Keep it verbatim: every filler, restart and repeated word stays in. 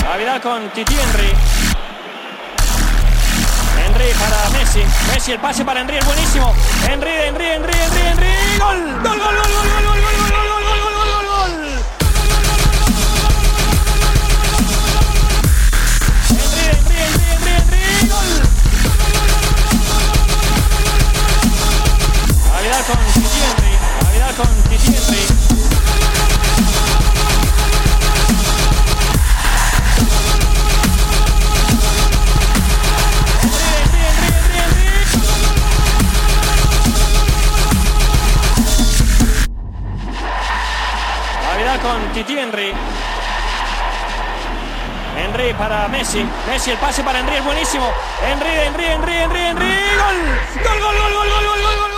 A Vidal con Titi Henry. Henry para Messi. Messi, el pase para Henry es buenísimo. Henry, Henry, Henry, Henry, Henry. ¡Gol! ¡Gol, gol, gol, gol, gol, gol, gol, gol, gol, gol, gol, gol, gol! Henry, Henry, Henry, Henry, Henry. ¡Gol! A Vidal con Titi Henry. A Vidal con Titi Henry. Con Titi Henry. Henry para Messi. Messi, el pase para Henry es buenísimo. Henry, Henry, Henry, Henry, Henry. ¡Gol! ¡Gol, gol, gol, gol, gol, gol, gol!